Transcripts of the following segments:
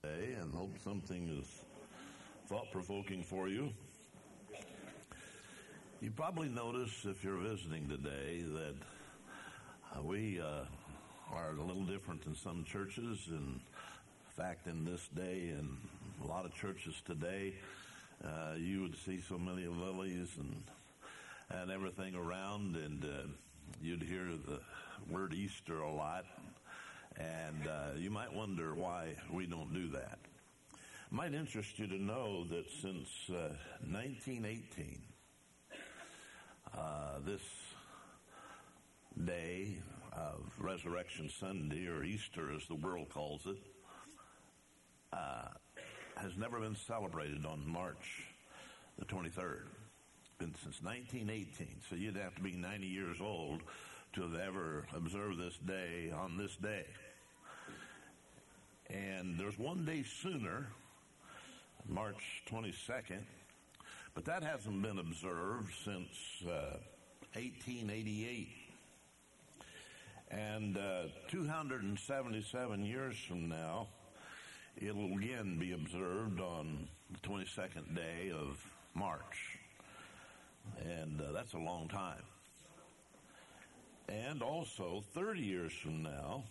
today and hope something is thought-provoking for you. You probably notice if you're visiting today that we are a little different than some churches. In fact, in this day and a lot of churches today, you would see so many lilies and everything around, and you'd hear the word Easter a lot, and you might wonder why we don't do that. It might interest you to know that since 1918, this day of Resurrection Sunday, or Easter as the world calls it, has never been celebrated on March the 23rd. It's been since 1918, so you'd have to be 90 years old to have ever observed this day on this day. And there's one day sooner, March 22nd, but that hasn't been observed since 1888. And 277 years from now, it'll again be observed on the 22nd day of March. And that's a long time. And also, 30 years from now,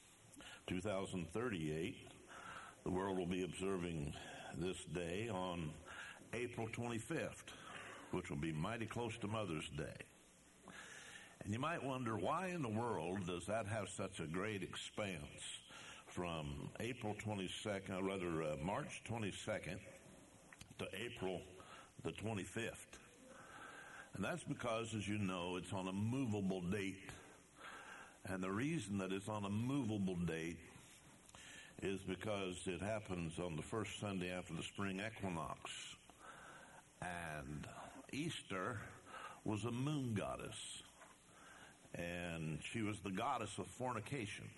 2038, the world will be observing this day on April 25th, which will be mighty close to Mother's Day. And you might wonder, why in the world does that have such a great expanse from March 22nd to April the 25th? And that's because, as you know, it's on a movable date. And the reason that it's on a movable date is because it happens on the first Sunday after the spring equinox. And Easter was a moon goddess. And she was the goddess of fornication.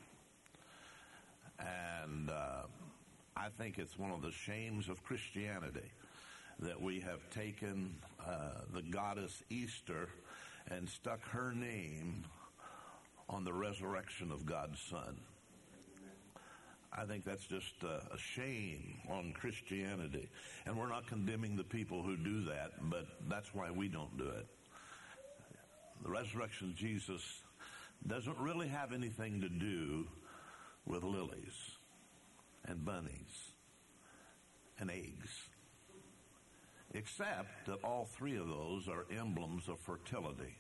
And I think it's one of the shames of Christianity that we have taken the goddess Easter and stuck her name on the resurrection of God's Son. I think that's just a shame on Christianity. And we're not condemning the people who do that, but that's why we don't do it. The resurrection of Jesus doesn't really have anything to do with lilies and bunnies and eggs, except that all three of those are emblems of fertility.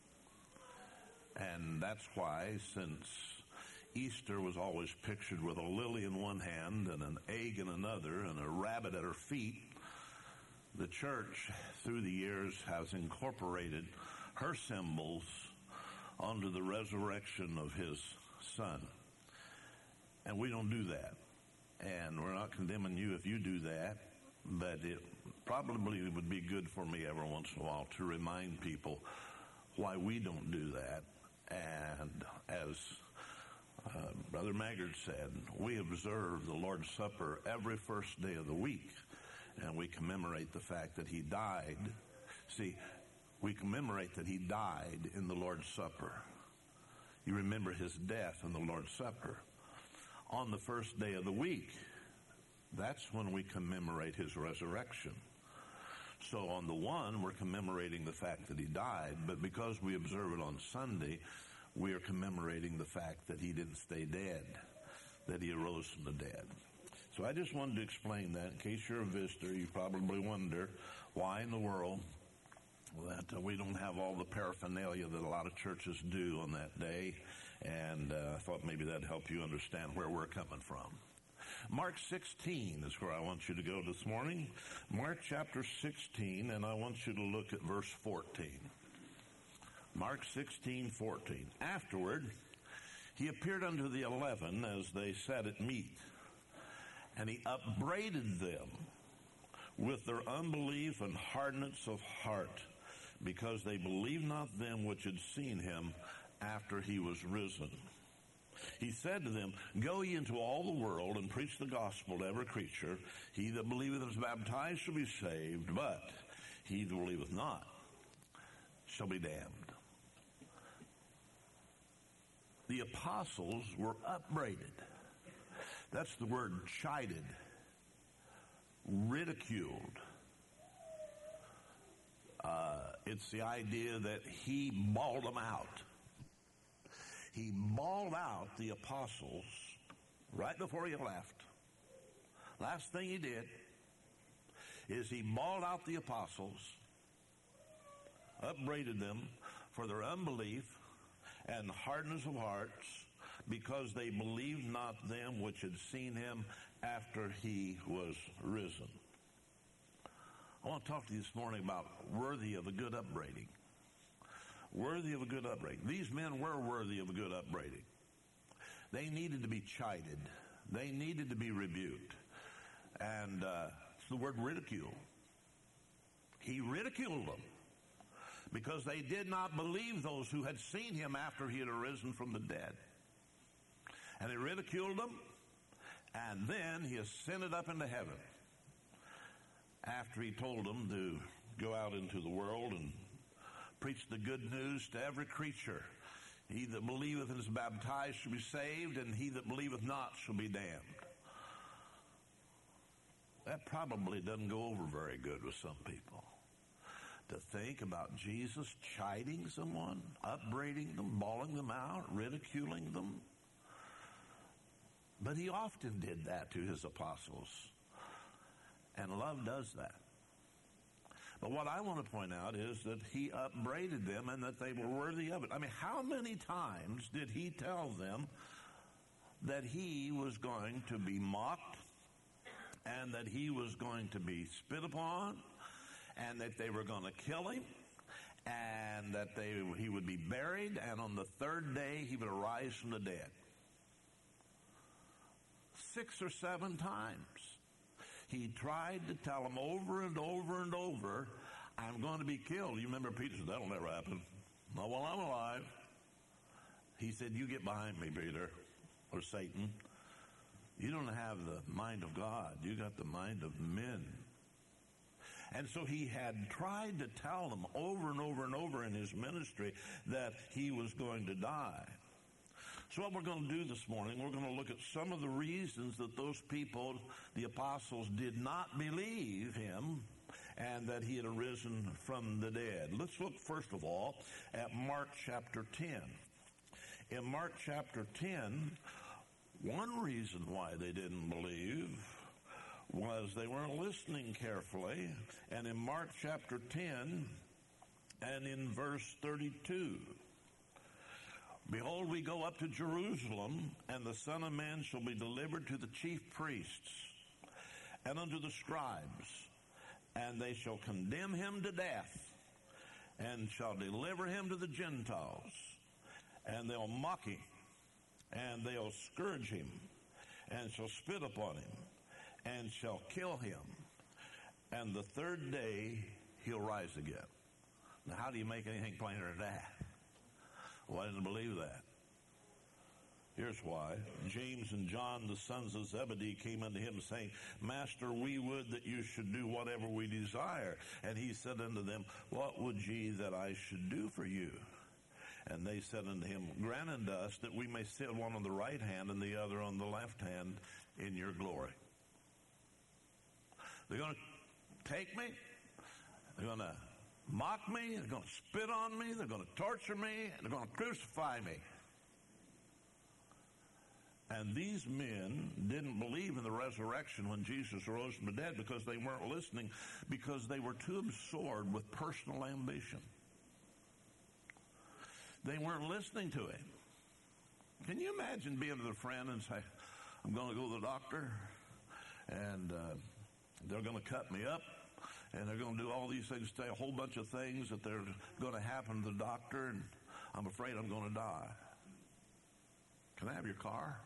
And that's why, since Easter was always pictured with a lily in one hand and an egg in another and a rabbit at her feet, the church through the years has incorporated her symbols onto the resurrection of his Son. And we don't do that. And we're not condemning you if you do that, but it probably would be good for me every once in a while to remind people why we don't do that. And as Brother Maggard said, we observe the Lord's Supper every first day of the week, and we commemorate the fact that he died. See, we commemorate that he died in the Lord's Supper. You remember his death in the Lord's Supper. On the first day of the week, that's when we commemorate his resurrection. So on the one, we're commemorating the fact that he died, but because we observe it on Sunday, we are commemorating the fact that he didn't stay dead, that he arose from the dead. So I just wanted to explain that. In case you're a visitor, you probably wonder why in the world that we don't have all the paraphernalia that a lot of churches do on that day, and I thought maybe that'd help you understand where we're coming from. Mark 16 is where I want you to go this morning. Mark chapter 16, and I want you to look at verse 14. Mark 16:14. Afterward, he appeared unto the 11 as they sat at meat, and he upbraided them with their unbelief and hardness of heart, because they believed not them which had seen him after he was risen. He said to them, Go ye into all the world and preach the gospel to every creature. He that believeth and is baptized shall be saved, but he that believeth not shall be damned. The apostles were upbraided. That's the word chided ridiculed. It's the idea that he bawled them out. He bawled out the apostles right before he left. Last thing he did is he bawled out the apostles, upbraided them for their unbelief and hardness of hearts, because they believed not them which had seen him after he was risen. I want to talk to you this morning about worthy of a good upbraiding. Worthy of a good upbraiding. These men were worthy of a good upbraiding. They needed to be chided. They needed to be rebuked. And it's the word ridicule. He ridiculed them because they did not believe those who had seen him after he had arisen from the dead. And he ridiculed them, and then he ascended up into heaven after he told them to go out into the world and preach the good news to every creature. He that believeth and is baptized shall be saved, and he that believeth not shall be damned. That probably doesn't go over very good with some people. To think about Jesus chiding someone, upbraiding them, bawling them out, ridiculing them. But he often did that to his apostles. And love does that. But what I want to point out is that he upbraided them and that they were worthy of it. I mean, how many times did he tell them that he was going to be mocked and that he was going to be spit upon and that they were going to kill him and that he would be buried, and on the third day he would arise from the dead? 6 or 7 times. He tried to tell them over and over and over, I'm going to be killed. You remember Peter said, that'll never happen. Not while I'm alive. He said, you get behind me, Peter, or Satan. You don't have the mind of God. You got the mind of men. And so he had tried to tell them over and over and over in his ministry that he was going to die. So what we're going to do this morning, we're going to look at some of the reasons that those people, the apostles, did not believe him and that he had arisen from the dead. Let's look first of all at Mark chapter 10. In Mark chapter 10, one reason why they didn't believe was they weren't listening carefully. And in Mark chapter 10 and in verse 32, behold, we go up to Jerusalem, and the Son of Man shall be delivered to the chief priests and unto the scribes, and they shall condemn him to death, and shall deliver him to the Gentiles, and they'll mock him, and they'll scourge him, and shall spit upon him, and shall kill him, and the third day he'll rise again. Now, how do you make anything plainer than that? Well, I didn't believe that. Here's why. James and John, the sons of Zebedee, came unto him, saying, Master, we would that you should do whatever we desire. And he said unto them, what would ye that I should do for you? And they said unto him, grant unto us that we may sit one on the right hand and the other on the left hand in your glory. They're going to take me. They're going to mock me. They're going to spit on me. They're going to torture me. And they're going to crucify me. And these men didn't believe in the resurrection when Jesus rose from the dead because they weren't listening, because they were too absorbed with personal ambition. They weren't listening to him. Can you imagine being with a friend and say, I'm going to go to the doctor, and they're going to cut me up, and they're going to do all these things, say a whole bunch of things that they're going to happen to the doctor, and I'm afraid I'm going to die. Can I have your car?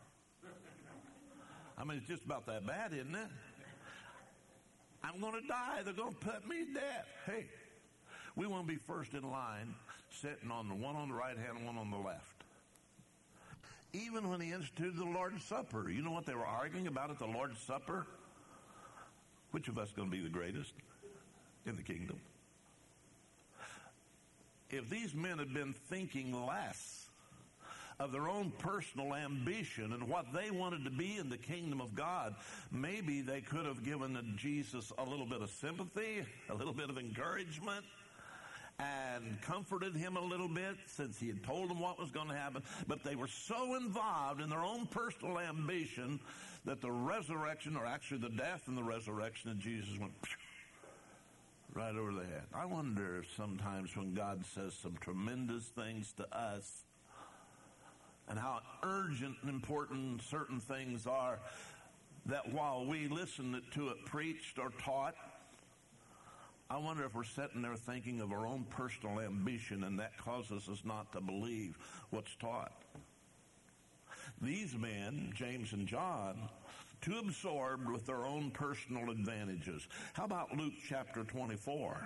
I mean, it's just about that bad, isn't it? I'm going to die. They're going to put me to death. Hey, we want to be first in line, sitting on the one on the right hand and one on the left. Even when he instituted the Lord's Supper, you know what they were arguing about at the Lord's Supper? Which of us is going to be the greatest in the kingdom? If these men had been thinking less of their own personal ambition and what they wanted to be in the kingdom of God, maybe they could have given Jesus a little bit of sympathy, a little bit of encouragement, and comforted him a little bit since he had told them what was going to happen. But they were so involved in their own personal ambition that the resurrection, or actually the death and the resurrection of Jesus, went right over the head. I wonder if sometimes when God says some tremendous things to us and how urgent and important certain things are, that while we listen to it preached or taught, I wonder if we're sitting there thinking of our own personal ambition, and that causes us not to believe what's taught. These men, James and John, too absorbed with their own personal advantages. How about Luke chapter 24?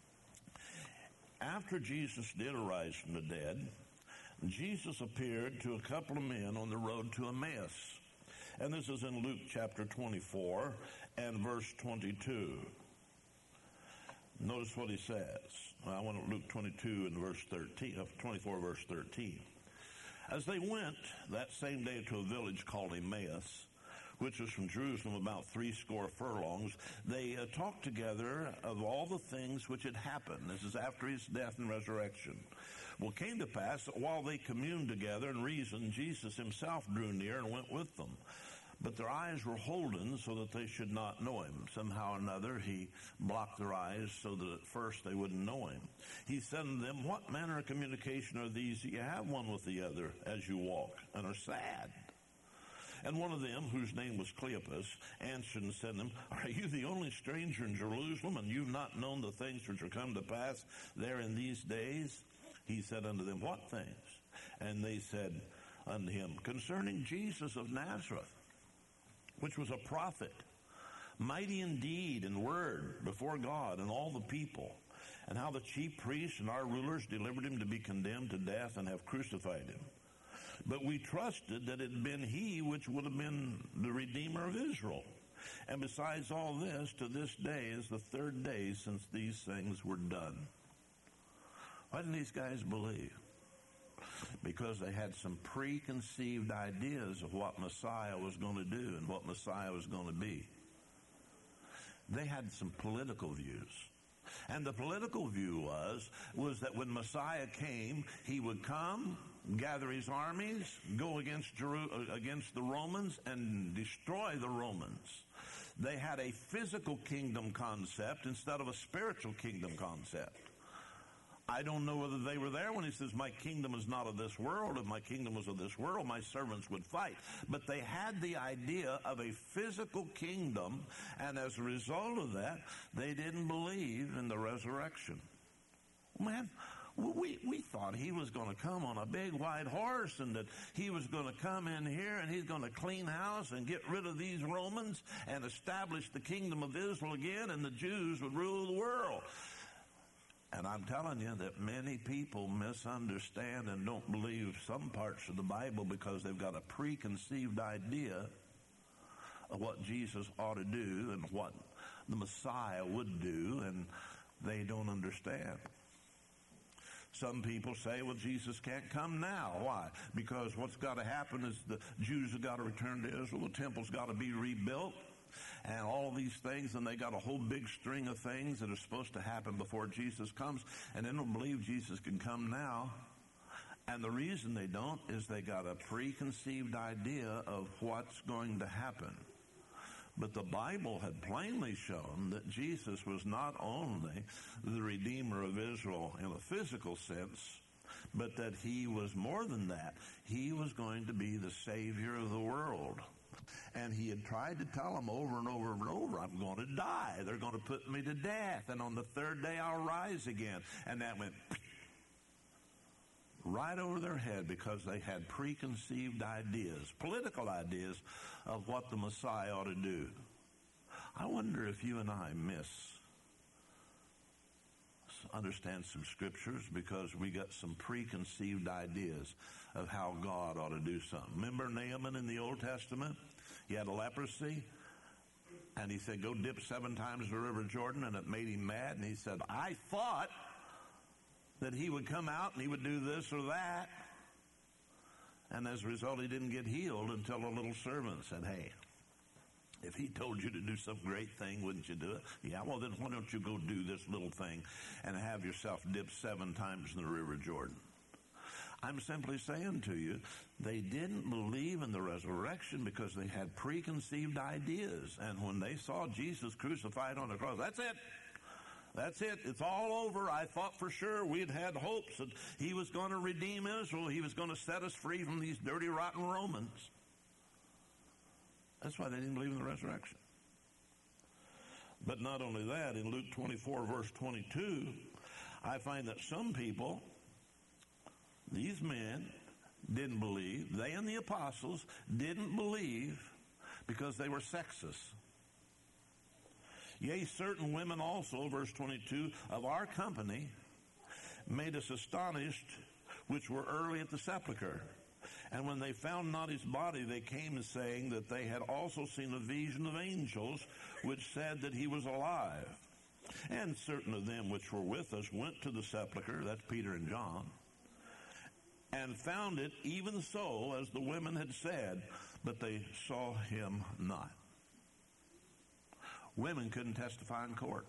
After Jesus did arise from the dead, Jesus appeared to a couple of men on the road to Emmaus. And this is in Luke chapter 24 and verse 22. Notice what he says. I want to Luke 22 and verse 13, 24 verse 13. As they went that same day to a village called Emmaus, which was from Jerusalem about 80 furlongs, they talked together of all the things which had happened. This is after his death and resurrection. Well, it came to pass that while they communed together and reasoned, Jesus himself drew near and went with them. But their eyes were holden so that they should not know him. Somehow or another, he blocked their eyes so that at first they wouldn't know him. He said to them, "What manner of communication are these that you have one with the other as you walk and are sad?" And one of them, whose name was Cleopas, answered and said to them, "Are you the only stranger in Jerusalem, and you've not known the things which are come to pass there in these days?" He said unto them, "What things?" And they said unto him, "Concerning Jesus of Nazareth, which was a prophet, mighty in deed and word before God and all the people, and how the chief priests and our rulers delivered him to be condemned to death and have crucified him. But we trusted that it had been he which would have been the Redeemer of Israel. And besides all this, to this day is the third day since these things were done." Why didn't these guys believe? Because they had some preconceived ideas of what Messiah was going to do and what Messiah was going to be. They had some political views. And the political view was that when Messiah came, he would come, gather his armies, go against the Romans and destroy the Romans. They had a physical kingdom concept instead of a spiritual kingdom concept. I don't know whether they were there when he says, "My kingdom is not of this world. If my kingdom was of this world, my servants would fight." But they had the idea of a physical kingdom, and as a result of that, they didn't believe in the resurrection. Man, we thought he was going to come on a big white horse and that he was going to come in here and he's going to clean house and get rid of these Romans and establish the kingdom of Israel again, and the Jews would rule the world. And I'm telling you that many people misunderstand and don't believe some parts of the Bible because they've got a preconceived idea of what Jesus ought to do and what the Messiah would do, and they don't understand. Some people say, "Well, Jesus can't come now." Why? Because what's got to happen is the Jews have got to return to Israel, the temple's got to be rebuilt, and all these things, and they got a whole big string of things that are supposed to happen before Jesus comes, and they don't believe Jesus can come now. And the reason they don't is they got a preconceived idea of what's going to happen. But the Bible had plainly shown that Jesus was not only the Redeemer of Israel in a physical sense, but that he was more than that. He was going to be the Savior of the world. And he had tried to tell them over and over and over, "I'm going to die. They're going to put me to death. And on the third day, I'll rise again." And that went right over their head because they had preconceived ideas, political ideas of what the Messiah ought to do. I wonder if you and I understand some scriptures because we got some preconceived ideas of how God ought to do something. Remember Naaman in the Old Testament? He had a leprosy, and he said, "Go dip 7 times in the River Jordan," and it made him mad, and he said, "I thought that he would come out and he would do this or that." And as a result, he didn't get healed until a little servant said, hey, if he told you to do some great thing, wouldn't you do it? Yeah, well, then why don't you go do this little thing and have yourself dipped 7 times in the River Jordan? I'm simply saying to you, they didn't believe in the resurrection because they had preconceived ideas. And when they saw Jesus crucified on the cross, that's it. That's it. It's all over. I thought for sure we'd had hopes that he was going to redeem Israel. He was going to set us free from these dirty, rotten Romans. That's why they didn't believe in the resurrection. But not only that, in Luke 24, verse 22, I find that some people, these men, didn't believe. They and the apostles didn't believe because they were sexists. Yea, certain women also, verse 22, of our company made us astonished, which were early at the sepulchre. And when they found not his body, they came saying that they had also seen a vision of angels, which said that he was alive. And certain of them which were with us went to the sepulchre, that's Peter and John, and found it even so as the women had said, but they saw him not. Women couldn't testify in court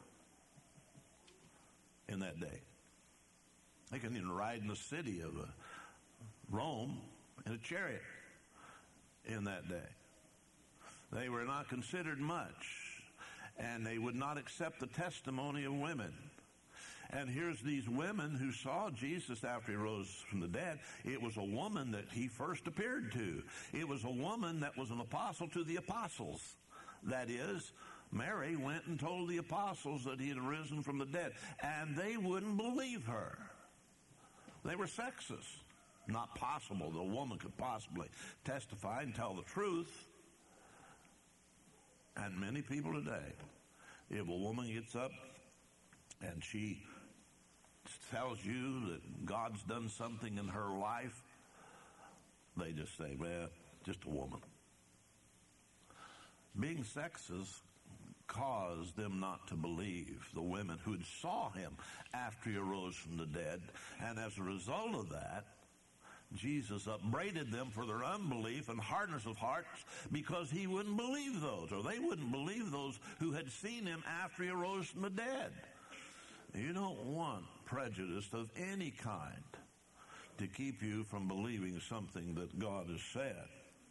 in that day. They couldn't even ride in the city of Rome in a chariot in that day. They were not considered much, and they would not accept the testimony of women. And here's these women who saw Jesus after he rose from the dead. It was a woman that he first appeared to. It was a woman that was an apostle to the apostles. That is, Mary went and told the apostles that he had risen from the dead, and they wouldn't believe her. They were sexist. Not possible that a woman could possibly testify and tell the truth. And many people today, if a woman gets up and she tells you that God's done something in her life, they just say, well, just a woman. Being sexist caused them not to believe the women who had saw him after he arose from the dead. And as a result of that, Jesus upbraided them for their unbelief and hardness of hearts because he wouldn't believe those, or they wouldn't believe those who had seen him after he arose from the dead. You don't want prejudice of any kind to keep you from believing something that God has said.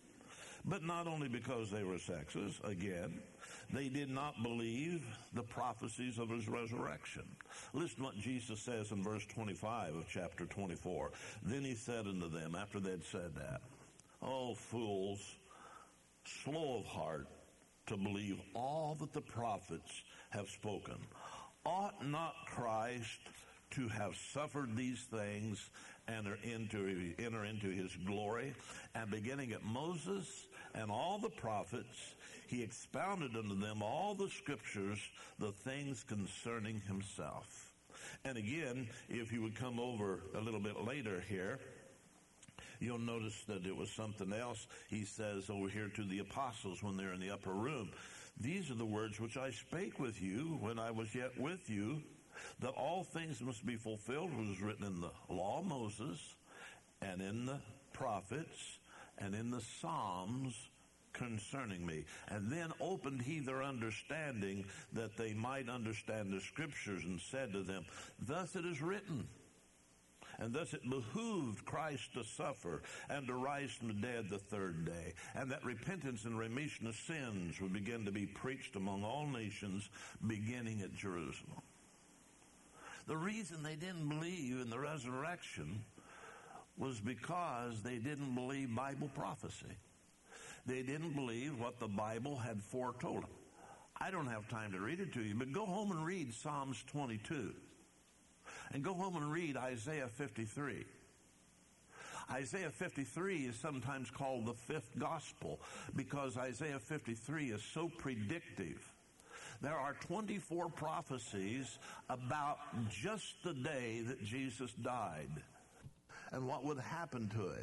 But not only because they were sexist, again, they did not believe the prophecies of his resurrection. Listen to what Jesus says in verse 25 of chapter 24. Then he said unto them, after they'd said that, O fools, slow of heart to believe all that the prophets have spoken. Ought not Christ to have suffered these things and enter into his glory? And beginning at Moses and all the prophets, he expounded unto them all the scriptures, the things concerning himself. And again, if you would come over a little bit later here, you'll notice that it was something else he says over here to the apostles when they're in the upper room. These are the words which I spake with you when I was yet with you, that all things must be fulfilled, which was written in the law of Moses, and in the prophets, and in the Psalms concerning me. And then opened he their understanding, that they might understand the scriptures, and said to them, thus it is written, and thus it behooved Christ to suffer and to rise from the dead the third day, and that repentance and remission of sins would begin to be preached among all nations, beginning at Jerusalem. The reason they didn't believe in the resurrection was because they didn't believe Bible prophecy. They didn't believe what the Bible had foretold. I don't have time to read it to you, but go home and read Psalms 22. And go home and read Isaiah 53. Isaiah 53 is sometimes called the fifth gospel because Isaiah 53 is so predictive. There are 24 prophecies about just the day that Jesus died and what would happen to him.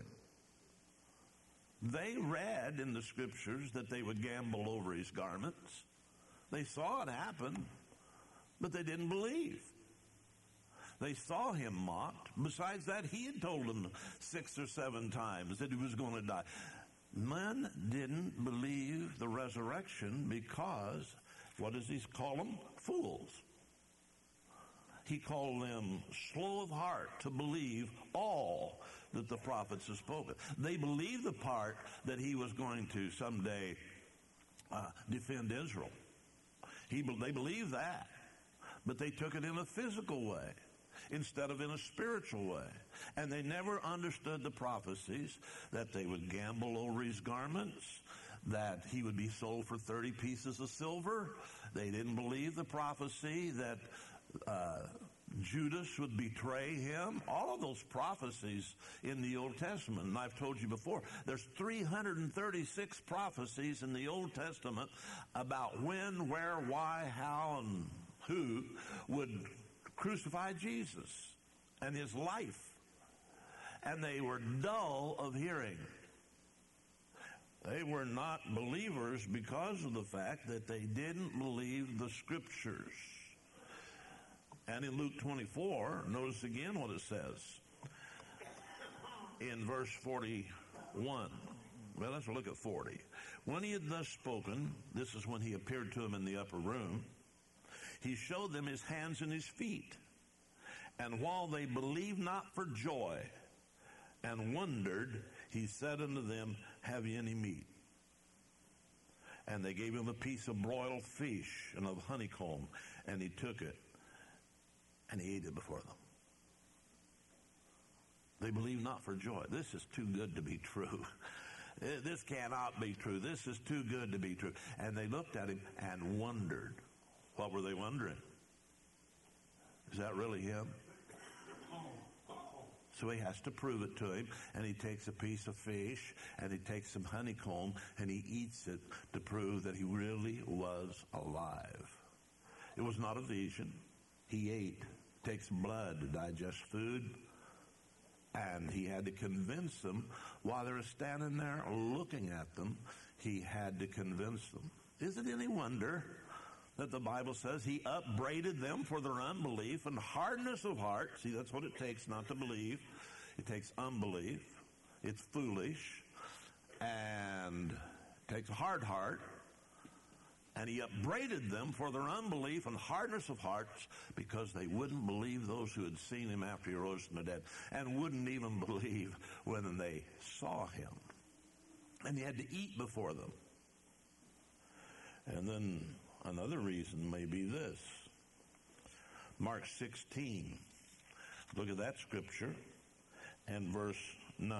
They read in the scriptures that they would gamble over his garments. They saw it happen, but they didn't believe. They saw him mocked. Besides that, he had told them 6 or 7 times that he was going to die. Men didn't believe the resurrection because, what does he call them? Fools. He called them slow of heart to believe all that the prophets have spoken. They believed the part that he was going to someday defend Israel. They believed that, but they took it in a physical way instead of in a spiritual way. And they never understood the prophecies that they would gamble over his garments, that he would be sold for 30 pieces of silver. They didn't believe the prophecy that Judas would betray him. All of those prophecies in the Old Testament, and I've told you before, there's 336 prophecies in the Old Testament about when, where, why, how, and who would crucify Jesus and his life. And they were dull of hearing. They were not believers because of the fact that they didn't believe the Scriptures. And in Luke 24, notice again what it says in verse 41. Well, let's look at 40. When he had thus spoken, this is when he appeared to them in the upper room, he showed them his hands and his feet. And while they believed not for joy and wondered, he said unto them, have ye any meat? And they gave him a piece of broiled fish and of honeycomb, and he took it, and he ate it before them. They believed not for joy. This is too good to be true. This cannot be true. This is too good to be true. And they looked at him and wondered. What were they wondering? Is that really him? So he has to prove it to him, and he takes a piece of fish, and he takes some honeycomb, and he eats it to prove that he really was alive. It was not a vision. He ate, takes blood to digest food, and he had to convince them while they were standing there looking at them. He had to convince them. Is it any wonder that the Bible says he upbraided them for their unbelief and hardness of heart? See, that's what it takes not to believe. It takes unbelief. It's foolish. And it takes a hard heart. And he upbraided them for their unbelief and hardness of hearts because they wouldn't believe those who had seen him after he rose from the dead, and wouldn't even believe when they saw him. And he had to eat before them. And then another reason may be this. Mark 16. Look at that scripture and verse 9.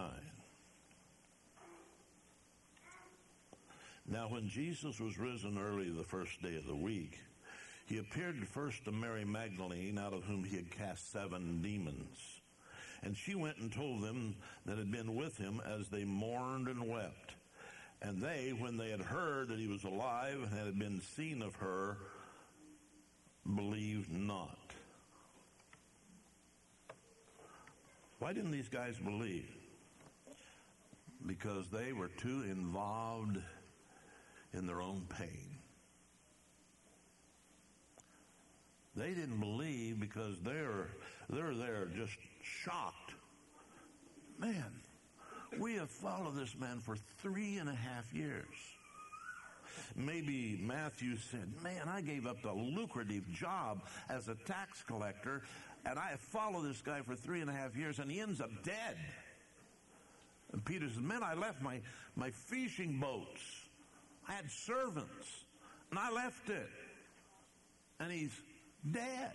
Now when Jesus was risen early the first day of the week, he appeared first to Mary Magdalene, out of whom he had cast 7 demons. And she went and told them that had been with him as they mourned and wept. And they, when they had heard that he was alive and had been seen of her, believed not. Why didn't these guys believe? Because they were too involved in their own pain. They didn't believe because they're there just shocked. Man, we have followed this man for 3.5 years. Maybe Matthew said, man, I gave up the lucrative job as a tax collector, and I followed this guy for 3.5 years, and he ends up dead. And Peter said, man, I left my fishing boats. I had servants, and I left it. And he's dead.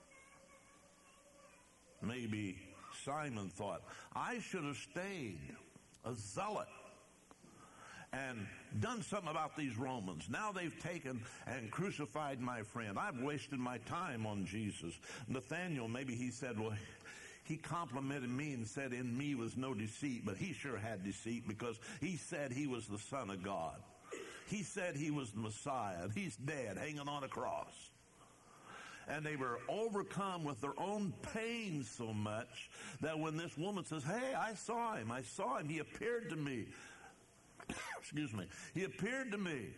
Maybe Simon thought, I should have stayed a zealot and done something about these Romans. Now they've taken and crucified my friend. I've wasted my time on Jesus. Nathaniel, maybe he said, well, he complimented me and said in me was no deceit, but he sure had deceit because he said he was the Son of God. He said he was the Messiah, and he's dead, hanging on a cross. And they were overcome with their own pain so much that when this woman says, hey, I saw him, he appeared to me. Excuse me. He appeared to me.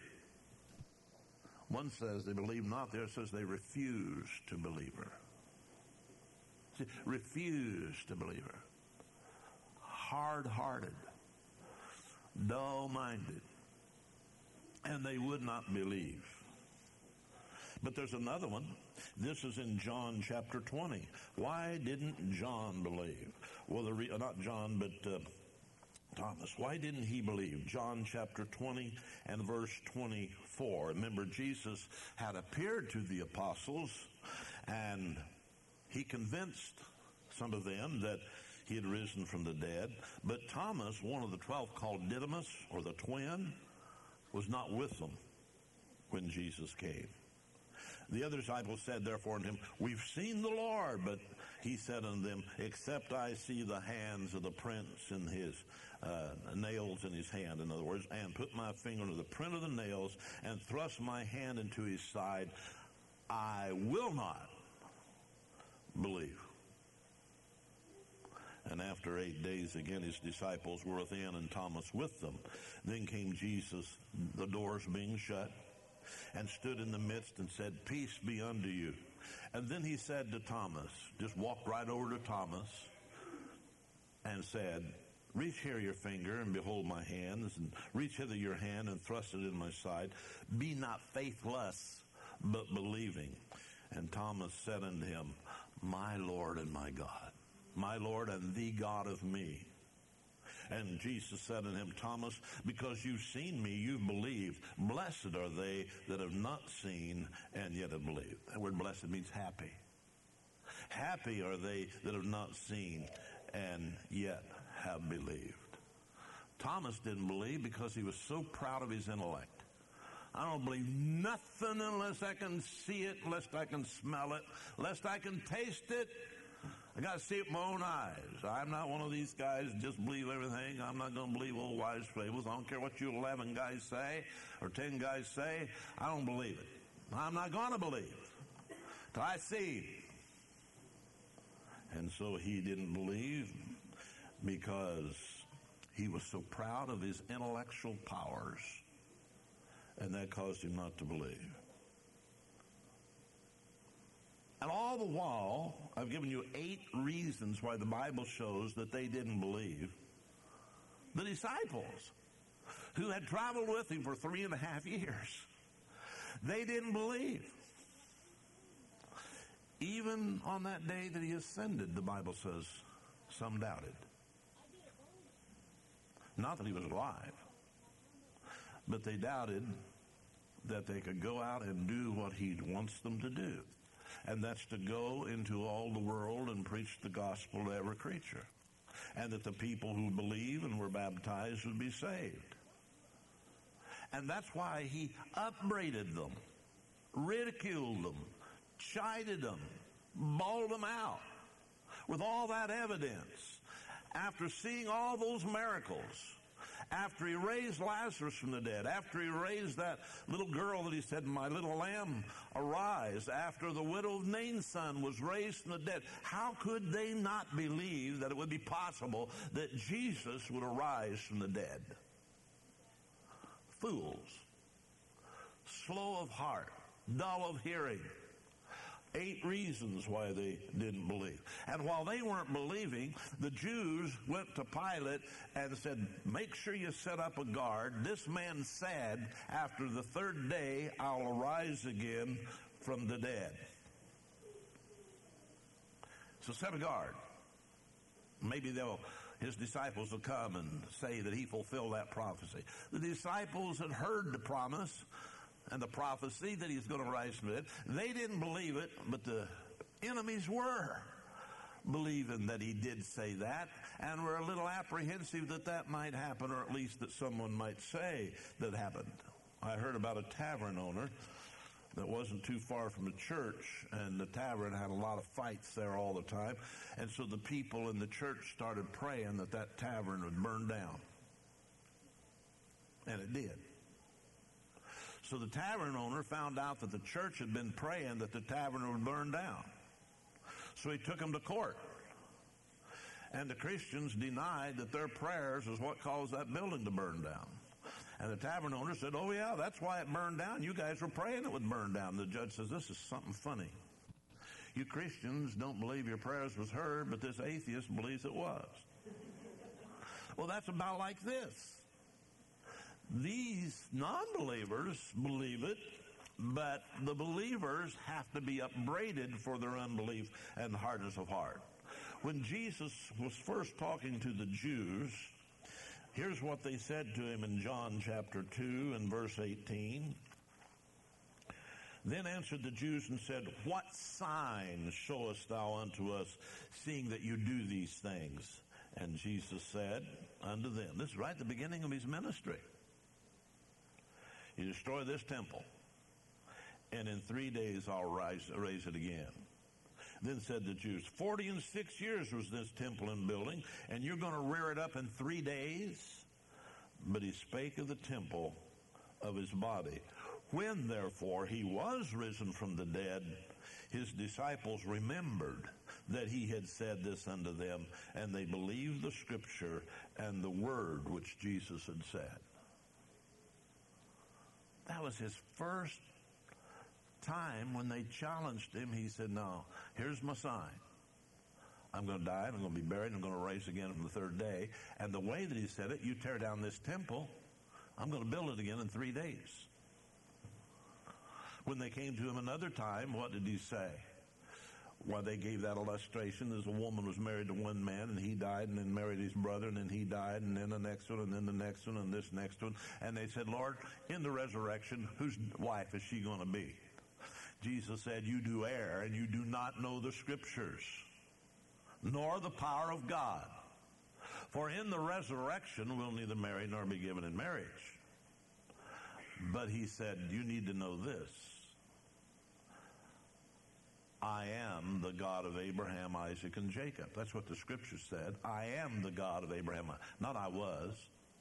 One says they believe not. The other says they refuse to believe her. refused to believe her. Hard-hearted, dull-minded, and they would not believe. But there's another one. This is in John chapter 20. Why didn't John believe? Well, not John, but Thomas. Why didn't he believe? John chapter 20 and verse 24. Remember, Jesus had appeared to the apostles, and he convinced some of them that he had risen from the dead. But Thomas, one of the 12, called Didymus, or the twin, was not with them when Jesus came. The other disciples said therefore unto him, we've seen the Lord. But he said unto them, except I see the hands of the prints in his nails in his hand, in other words, and put my finger into the print of the nails and thrust my hand into his side, I will not believe. And after 8 days, again, his disciples were within and Thomas with them. Then came Jesus, the doors being shut, and stood in the midst and said, peace be unto you. And then he said to Thomas, just walked right over to Thomas and said, reach here your finger and behold my hands, and reach hither your hand and thrust it in my side. Be not faithless, but believing. And Thomas said unto him, my Lord and my God, my Lord and the God of me. And Jesus said unto him, Thomas, because you've seen me, you've believed. Blessed are they that have not seen and yet have believed. That word blessed means happy. Happy are they that have not seen and yet have believed. Thomas didn't believe because he was so proud of his intellect. I don't believe nothing unless I can see it, lest I can smell it, lest I can taste it. I got to see it with my own eyes. I'm not one of these guys that just believe everything. I'm not going to believe old wives' fables. I don't care what you 11 guys say or 10 guys say. I don't believe it. I'm not going to believe till I see. And so he didn't believe because he was so proud of his intellectual powers, and that caused him not to believe. And all the while, I've given you 8 reasons why the Bible shows that they didn't believe. The disciples, who had traveled with him for 3.5 years, they didn't believe. Even on that day that he ascended, the Bible says, some doubted. Not that he was alive, but they doubted that they could go out and do what he wants them to do. And that's to go into all the world and preach the gospel to every creature. And that the people who believe and were baptized would be saved. And that's why he upbraided them, ridiculed them, chided them, bawled them out with all that evidence. After seeing all those miracles, after he raised Lazarus from the dead, after he raised that little girl that he said, my little lamb, arise, after the widow of Nain's son was raised from the dead, how could they not believe that it would be possible that Jesus would arise from the dead? Fools, slow of heart, dull of hearing. 8 reasons why they didn't believe. And while they weren't believing, the Jews went to Pilate and said, make sure you set up a guard. This man said, after the 3rd day, I'll arise again from the dead. So set a guard. Maybe his disciples will come and say that he fulfilled that prophecy. The disciples had heard the promise and the prophecy that he's going to rise from the dead. They didn't believe it, but the enemies were believing that he did say that, and were a little apprehensive that that might happen, or at least that someone might say that happened. I heard about a tavern owner that wasn't too far from the church, and the tavern had a lot of fights there all the time, and so the people in the church started praying that that tavern would burn down. And it did. So the tavern owner found out that the church had been praying that the tavern would burn down. So he took them to court. And the Christians denied that their prayers was what caused that building to burn down. And the tavern owner said, oh yeah, that's why it burned down. You guys were praying it would burn down. The judge says, this is something funny. You Christians don't believe your prayers was heard, but this atheist believes it was. Well, that's about like this. These non-believers believe it, but the believers have to be upbraided for their unbelief and hardness of heart. When Jesus was first talking to the Jews, here's what they said to him in John chapter 2 and verse 18. Then answered the Jews and said, What sign showest thou unto us, seeing that you do these things? And Jesus said unto them, this is right at the beginning of his ministry, You destroy this temple, and in 3 days I'll raise it again. Then said the Jews, 46 years was this temple in building, and you're going to rear it up in 3 days? But he spake of the temple of his body. When, therefore, he was risen from the dead, his disciples remembered that he had said this unto them, and they believed the scripture and the word which Jesus had said. That was his first time when they challenged him. He said, no, here's my sign. I'm going to die, and I'm going to be buried, and I'm going to rise again on the third day. And the way that he said it, you tear down this temple, I'm going to build it again in 3 days. When they came to him another time, what did he say? Well, they gave that illustration. As a woman was married to one man, and he died, and then married his brother, and then he died, and then the next one, and then the next one, and this next one. And they said, Lord, in the resurrection, whose wife is she going to be? Jesus said, you do err, and you do not know the scriptures, nor the power of God. For in the resurrection, we'll neither marry nor be given in marriage. But he said, you need to know this. I am the God of Abraham, Isaac, and Jacob. That's what the scripture said. I am the God of Abraham. Not I was.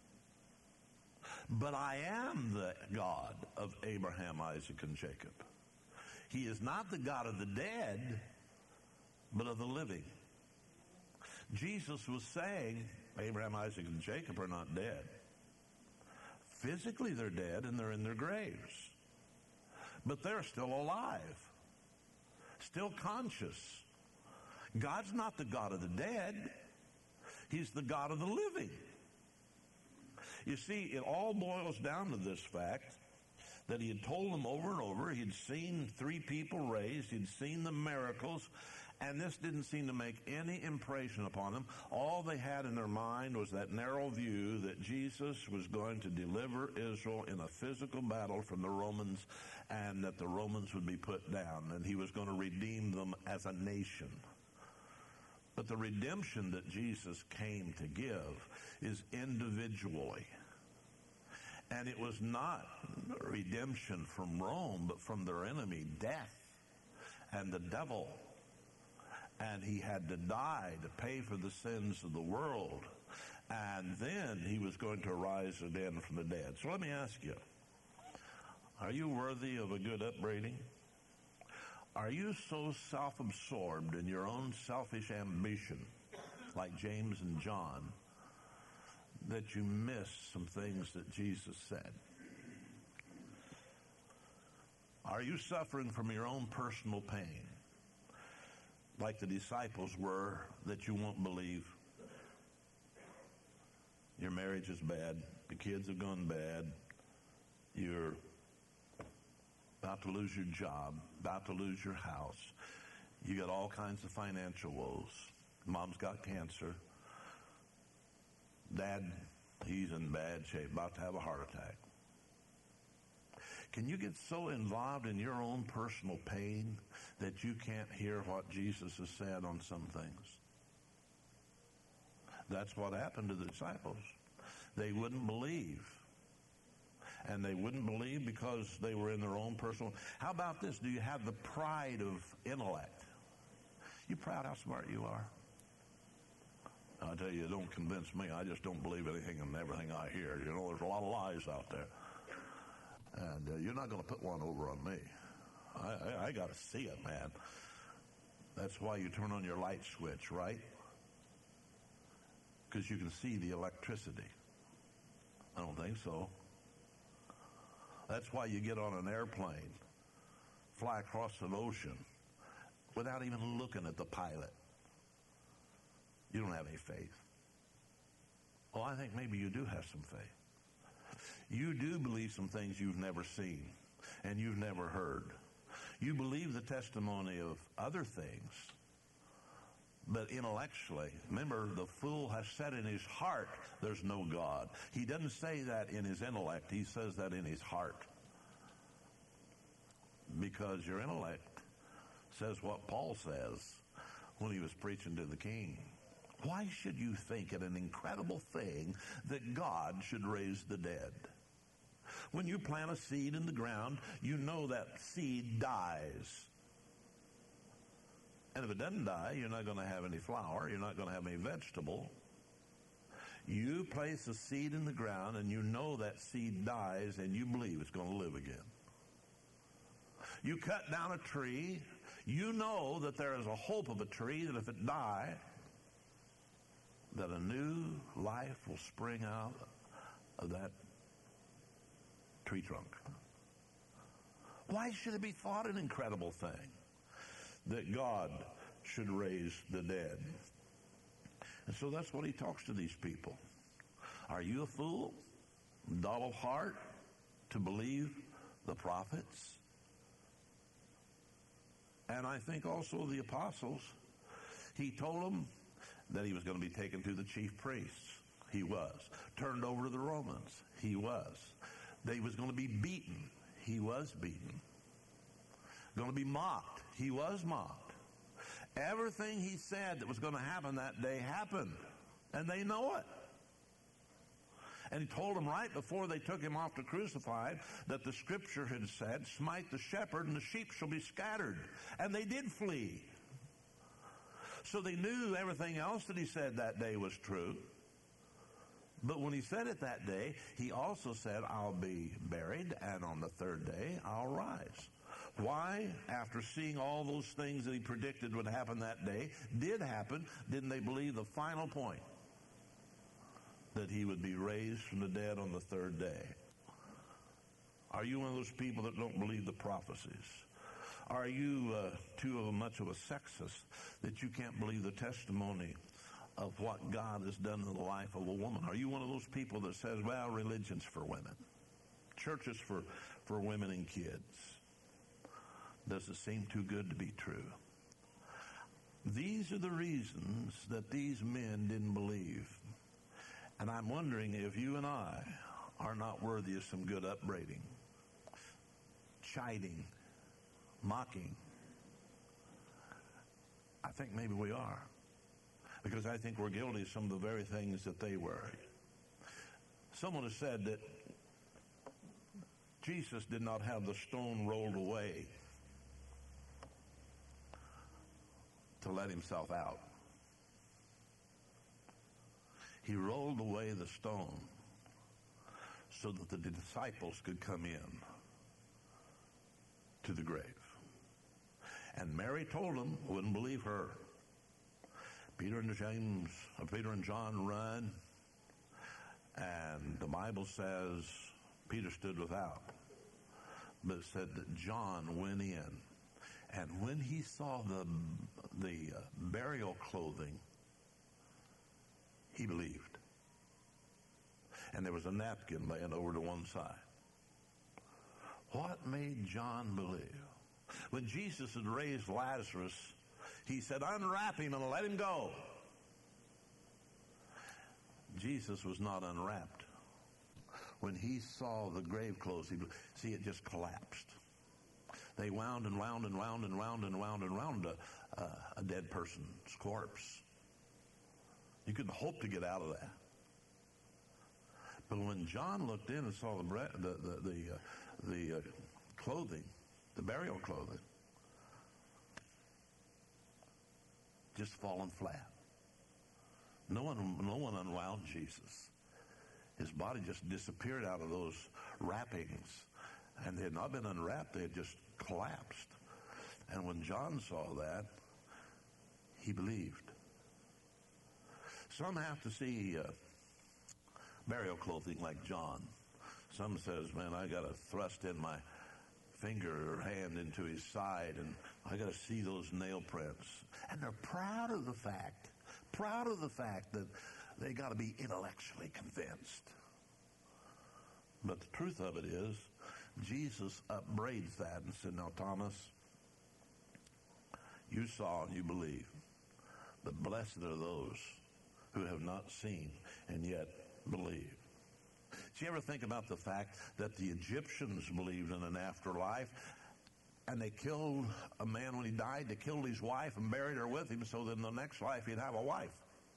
But I am the God of Abraham, Isaac, and Jacob. He is not the God of the dead, but of the living. Jesus was saying, Abraham, Isaac, and Jacob are not dead. Physically they're dead and they're in their graves. But they're still alive. Still conscious. God's not the God of the dead. He's the God of the living. You see, it all boils down to this fact that he had told them over and over. He'd seen 3 people raised. He'd seen the miracles. And this didn't seem to make any impression upon them. All they had in their mind was that narrow view that Jesus was going to deliver Israel in a physical battle from the Romans, and that the Romans would be put down, and he was going to redeem them as a nation. But the redemption that Jesus came to give is individually. And it was not redemption from Rome, but from their enemy, death and the devil. And he had to die to pay for the sins of the world. And then he was going to rise again from the dead. So let me ask you, are you worthy of a good upbraiding? Are you so self-absorbed in your own selfish ambition, like James and John, that you miss some things that Jesus said? Are you suffering from your own personal pain, like the disciples were, that you won't believe? Your marriage is bad. The kids have gone bad. You're about to lose your job, about to lose your house. You got all kinds of financial woes. Mom's got cancer. Dad, he's in bad shape, about to have a heart attack. Can you get so involved in your own personal pain that you can't hear what Jesus has said on some things? That's what happened to the disciples. They wouldn't believe. And they wouldn't believe because they were in their own personal... How about this? Do you have the pride of intellect? You proud how smart you are? I'll tell you, it don't convince me. I just don't believe anything and everything I hear. You know, there's a lot of lies out there. And you're not going to put one over on me. I got to see it, man. That's why you turn on your light switch, right? Because you can see the electricity. I don't think so. That's why you get on an airplane, fly across an ocean, without even looking at the pilot. You don't have any faith. Well, I think maybe you do have some faith. You do believe some things you've never seen and you've never heard. You believe the testimony of other things, but intellectually, remember, the fool has said in his heart, there's no God. He doesn't say that in his intellect. He says that in his heart. Because your intellect says what Paul says when he was preaching to the king. Why should you think it an incredible thing that God should raise the dead? When you plant a seed in the ground, you know that seed dies. And if it doesn't die, you're not going to have any flower. You're not going to have any vegetable. You place a seed in the ground and you know that seed dies and you believe it's going to live again. You cut down a tree. You know that there is a hope of a tree that if it die, that a new life will spring out of that tree trunk. Why should it be thought an incredible thing that God should raise the dead? And so that's what he talks to these people. Are you a fool, dull of heart, to believe the prophets? And I think also the apostles, he told them that he was going to be taken to the chief priests. He was. Turned over to the Romans. He was. That he was going to be beaten. He was beaten. Going to be mocked. He was mocked. Everything he said that was going to happen that day happened. And they know it. And he told them right before they took him off to crucify that the scripture had said, smite the shepherd and the sheep shall be scattered. And they did flee. So they knew everything else that he said that day was true. But when he said it that day, he also said, I'll be buried, and on the third day I'll rise. Why? After seeing all those things that he predicted would happen that day, did happen, didn't they believe the final point? That he would be raised from the dead on the third day. Are you one of those people that don't believe the prophecies? Are you too much of a sexist that you can't believe the testimony of what God has done in the life of a woman? Are you one of those people that says, well, religion's for women, church is for women and kids? Does it seem too good to be true? These are the reasons that these men didn't believe. And I'm wondering if you and I are not worthy of some good upbraiding, chiding, mocking. I think maybe we are. Because I think we're guilty of some of the very things that they were. Someone has said that Jesus did not have the stone rolled away to let himself out. He rolled away the stone so that the disciples could come in to the grave. And Mary told them, wouldn't believe her. Peter and John run, and the Bible says Peter stood without. But it said that John went in, and when he saw the burial clothing, he believed. And there was a napkin laying over to one side. What made John believe? When Jesus had raised Lazarus, he said, unwrap him and let him go. Jesus was not unwrapped. When he saw the grave clothes, it just collapsed. They wound and wound and wound and wound and wound and wound a dead person's corpse. You couldn't hope to get out of that. But when John looked in and saw the clothing, the burial clothing, just fallen flat. No one unwound Jesus. His body just disappeared out of those wrappings, and they had not been unwrapped; they had just collapsed. And when John saw that, he believed. Some have to see burial clothing like John. Some says, man, I got to thrust in my finger or hand into his side, and I got to see those nail prints. And they're proud of the fact that they got to be intellectually convinced. But the truth of it is, Jesus upbraids that and said, now, Thomas, you saw and you believe, but blessed are those who have not seen and yet believe. Did you ever think about the fact that the Egyptians believed in an afterlife, and they killed a man when he died? They killed his wife and buried her with him, so that in the next life he'd have a wife.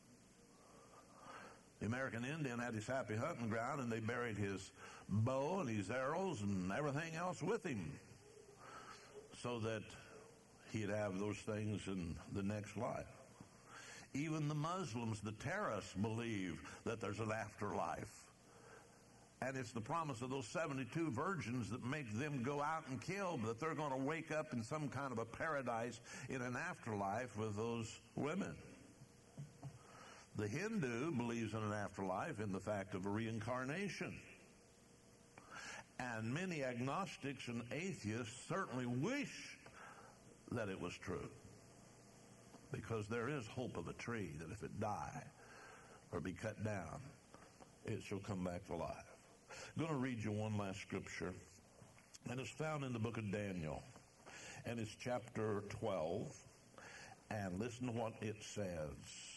The American Indian had his happy hunting ground, and they buried his bow and his arrows and everything else with him, so that he'd have those things in the next life. Even the Muslims, the terrorists, believe that there's an afterlife. And it's the promise of those 72 virgins that make them go out and kill, that they're going to wake up in some kind of a paradise in an afterlife with those women. The Hindu believes in an afterlife in the fact of a reincarnation. And many agnostics and atheists certainly wish that it was true, because there is hope of a tree that if it die or be cut down, it shall come back to life. I'm going to read you one last scripture, and it's found in the book of Daniel, and it's chapter 12, and listen to what it says.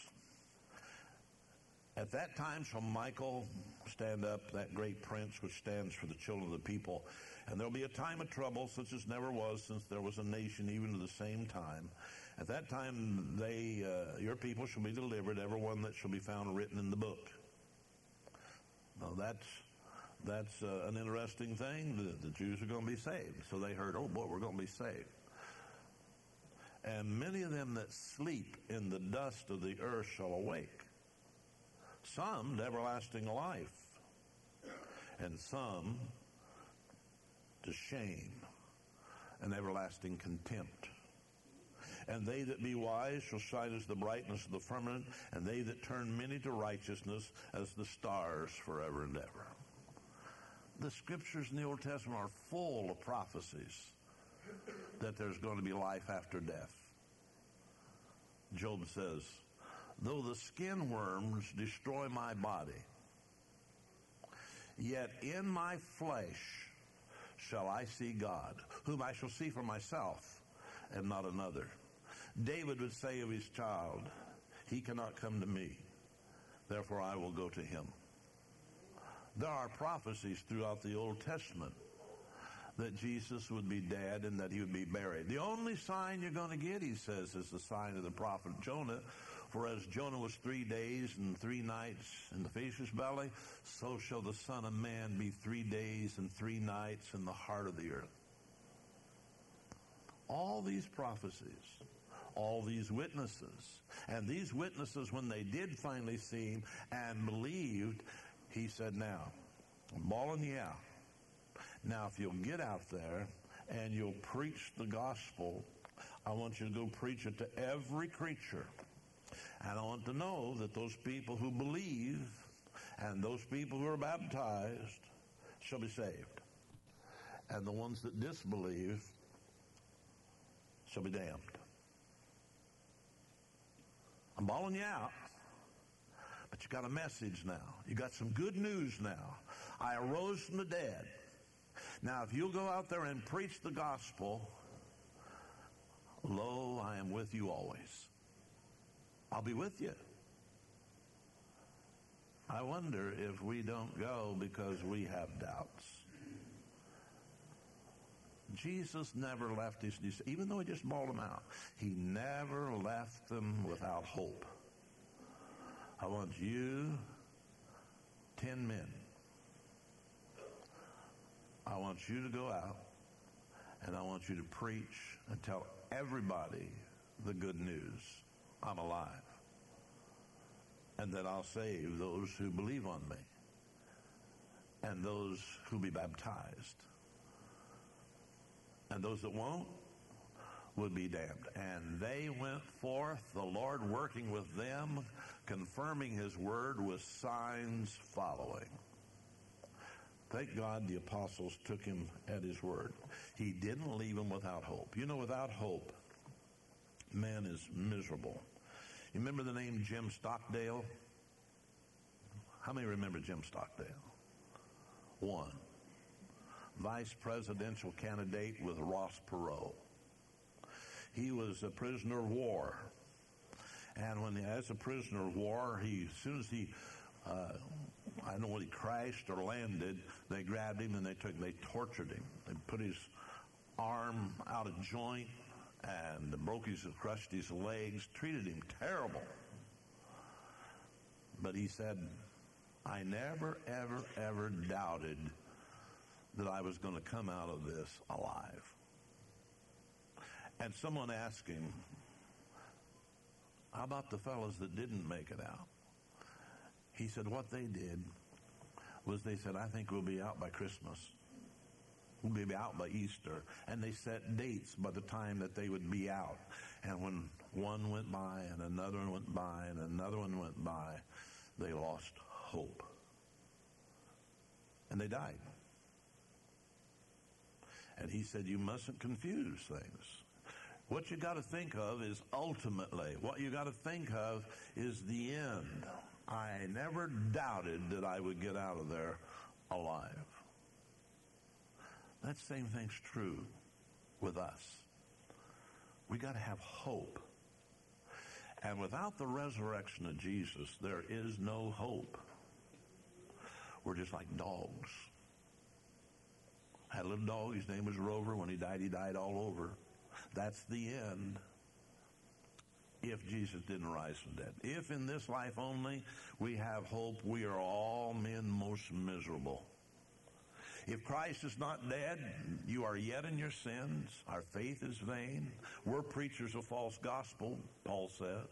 At that time shall Michael stand up, that great prince which stands for the children of the people, and there'll be a time of trouble such as never was since there was a nation, even to the same time. At that time your people shall be delivered, every one that shall be found written in the book. Now that's an interesting thing. The Jews are going to be saved. So they heard, oh boy, we're going to be saved. And many of them that sleep in the dust of the earth shall awake. Some to everlasting life, and some to shame and everlasting contempt. And they that be wise shall shine as the brightness of the firmament, and they that turn many to righteousness as the stars forever and ever. The scriptures in the Old Testament are full of prophecies that there's going to be life after death. Job says, though the skin worms destroy my body, yet in my flesh shall I see God, whom I shall see for myself and not another. David would say of his child, he cannot come to me, therefore I will go to him. There are prophecies throughout the Old Testament that Jesus would be dead and that he would be buried. The only sign you're going to get, he says, is the sign of the prophet Jonah. For as Jonah was 3 days and 3 nights in the fish's belly, so shall the Son of Man be 3 days and 3 nights in the heart of the earth. All these prophecies, all these witnesses, and these witnesses, when they did finally see him and believed, he said, now, I'm bawling you out. Now, if you'll get out there and you'll preach the gospel, I want you to go preach it to every creature. And I want to know that those people who believe and those people who are baptized shall be saved. And the ones that disbelieve shall be damned. I'm bawling you out. But you got a message now. You got some good news now. I arose from the dead. Now, if you'll go out there and preach the gospel, lo, I am with you always. I'll be with you. I wonder if we don't go because we have doubts. Jesus never left his disciples, even though he just bawled them out. He never left them without hope. I want you, 10 men. I want you to go out, and I want you to preach and tell everybody the good news. I'm alive. And that I'll save those who believe on me and those who be baptized. And those that won't would be damned. And they went forth, the Lord working with them, confirming his word with signs following. Thank God the apostles took him at his word. He didn't leave them without hope. You know, without hope, man is miserable. You remember the name Jim Stockdale? How many remember Jim Stockdale? One. Vice presidential candidate with Ross Perot. He was a prisoner of war. And as a prisoner of war, as soon as he, I don't know what he crashed or landed, they grabbed him and they tortured him. They put his arm out of joint and crushed his legs, treated him terrible. But he said, I never, ever, ever doubted that I was going to come out of this alive. And someone asked him, how about the fellows that didn't make it out? He said what they did was they said, I think we'll be out by Christmas. We'll be out by Easter. And they set dates by the time that they would be out. And when one went by and another one went by and another one went by, they lost hope. And they died. And he said, you mustn't confuse things. What you got to think of is ultimately, what you got to think of is the end. I never doubted that I would get out of there alive. That same thing's true with us. We got to have hope. And without the resurrection of Jesus, there is no hope. We're just like dogs. I had a little dog, his name was Rover. When he died all over. That's the end. If Jesus didn't rise from the dead. If in this life only we have hope, we are all men most miserable. If Christ is not dead, you are yet in your sins. Our faith is vain. We're preachers of false gospel, Paul says.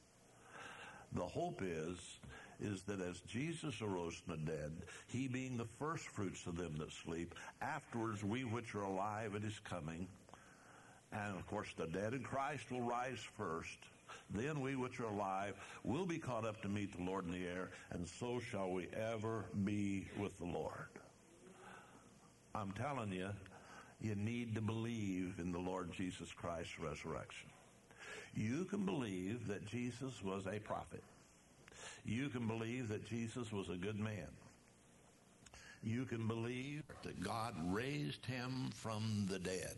The hope is that as Jesus arose from the dead, he being the first fruits of them that sleep, afterwards we which are alive at his coming. And, of course, the dead in Christ will rise first. Then we which are alive will be caught up to meet the Lord in the air, and so shall we ever be with the Lord. I'm telling you, you need to believe in the Lord Jesus Christ's resurrection. You can believe that Jesus was a prophet. You can believe that Jesus was a good man. You can believe that God raised him from the dead.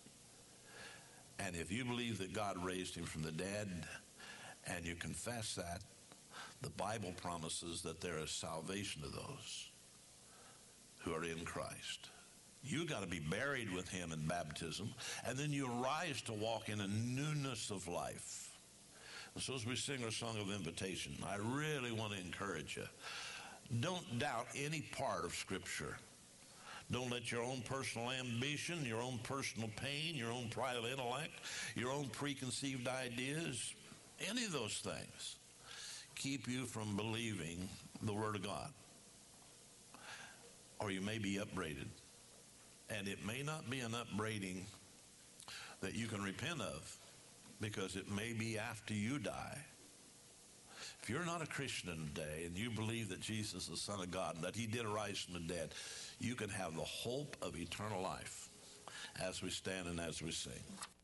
And if you believe that God raised him from the dead and you confess that, the Bible promises that there is salvation to those who are in Christ. You got to be buried with him in baptism, and then you arise to walk in a newness of life. And so as we sing our song of invitation, I really want to encourage you. Don't doubt any part of Scripture. Don't let your own personal ambition, your own personal pain, your own private intellect, your own preconceived ideas, any of those things keep you from believing the Word of God. Or you may be upbraided. And it may not be an upbraiding that you can repent of, because it may be after you die. If you're not a Christian today and you believe that Jesus is the Son of God and that he did arise from the dead, you can have the hope of eternal life as we stand and as we sing.